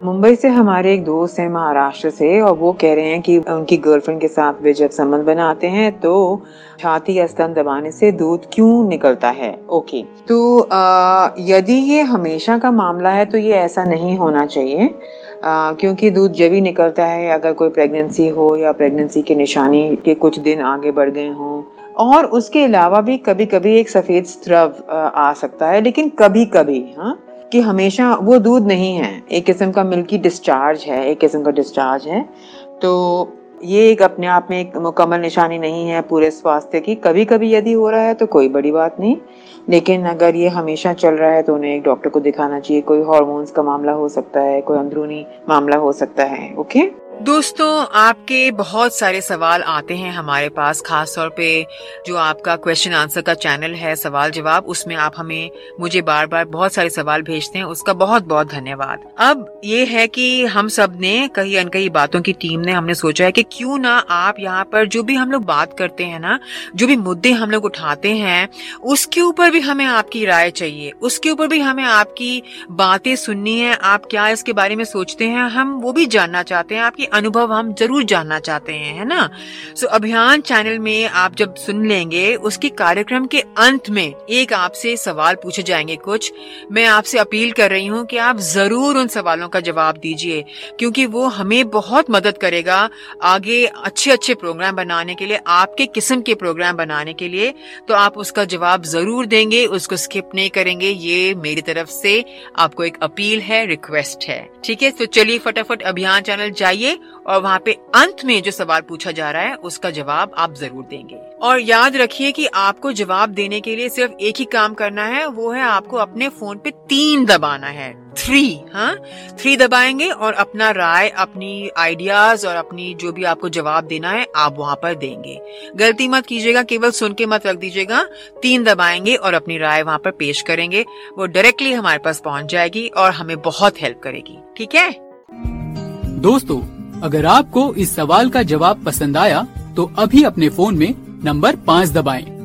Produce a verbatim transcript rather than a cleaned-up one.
मुंबई से हमारे एक दोस्त हैं महाराष्ट्र से, और वो कह रहे हैं कि उनकी गर्लफ्रेंड के साथ वे जब संबंध बनाते हैं तो छाती या स्तन दबाने से दूध क्यों निकलता है। ओके, तो आ, यदि ये हमेशा का मामला है तो ये ऐसा नहीं होना चाहिए, आ, क्योंकि दूध जब भी निकलता है अगर कोई प्रेगनेंसी हो या प्रेगनेंसी के निशानी के कुछ दिन आगे बढ़ गए हों, और उसके अलावा भी कभी कभी एक सफ़ेद स्त्रव आ सकता है, लेकिन कभी कभी, हाँ, कि हमेशा वो दूध नहीं है, एक किस्म का मिल्की डिस्चार्ज है, एक किस्म का डिस्चार्ज है। तो ये एक अपने आप में एक मुकम्मल निशानी नहीं है पूरे स्वास्थ्य की। कभी कभी यदि हो रहा है तो कोई बड़ी बात नहीं, लेकिन अगर ये हमेशा चल रहा है तो उन्हें एक डॉक्टर को दिखाना चाहिए। कोई हार्मोन्स का मामला हो सकता है, कोई अंदरूनी मामला हो सकता है। ओके दोस्तों, आपके बहुत सारे सवाल आते हैं हमारे पास, खास तौर पे जो आपका क्वेश्चन आंसर का चैनल है सवाल जवाब, उसमें आप हमें मुझे बार बार बहुत सारे सवाल भेजते हैं, उसका बहुत बहुत धन्यवाद। अब ये है कि हम सब ने कई अनकई बातों की टीम ने हमने सोचा है कि क्यों ना आप यहाँ पर जो भी हम लोग बात करते हैं ना, जो भी मुद्दे हम लोग उठाते हैं, उसके ऊपर भी हमें आपकी राय चाहिए, उसके ऊपर भी हमें आपकी बातें सुननी है। आप क्या इसके बारे में सोचते हैं, हम वो भी जानना चाहते हैं, आपकी अनुभव हम जरूर जानना चाहते हैं, है ना। सो so, अभियान चैनल में आप जब सुन लेंगे, उसके कार्यक्रम के अंत में एक आपसे सवाल पूछे जाएंगे कुछ। मैं आपसे अपील कर रही हूँ कि आप जरूर उन सवालों का जवाब दीजिए, क्योंकि वो हमें बहुत मदद करेगा आगे अच्छे अच्छे प्रोग्राम बनाने के लिए, आपके किस्म के प्रोग्राम बनाने के लिए। तो आप उसका जवाब जरूर देंगे, उसको स्किप नहीं करेंगे। ये मेरी तरफ से आपको एक अपील है, रिक्वेस्ट है, ठीक है। तो चलिए फटाफट अभियान चैनल जाइए और वहाँ पे अंत में जो सवाल पूछा जा रहा है उसका जवाब आप जरूर देंगे। और याद रखिए कि आपको जवाब देने के लिए सिर्फ एक ही काम करना है, वो है आपको अपने फोन पे तीन दबाना है, थ्री, हाँ थ्री दबाएंगे और अपना राय, अपनी आइडियाज और अपनी जो भी आपको जवाब देना है आप वहाँ पर देंगे। गलती मत कीजिएगा, केवल सुन के मत रख दीजिएगा। तीन दबाएंगे और अपनी राय वहाँ पर पेश करेंगे, वो डायरेक्टली हमारे पास पहुँच जाएगी और हमें बहुत हेल्प करेगी, ठीक है दोस्तों। अगर आपको इस सवाल का जवाब पसंद आया तो अभी अपने फोन में नंबर पाँच दबाएं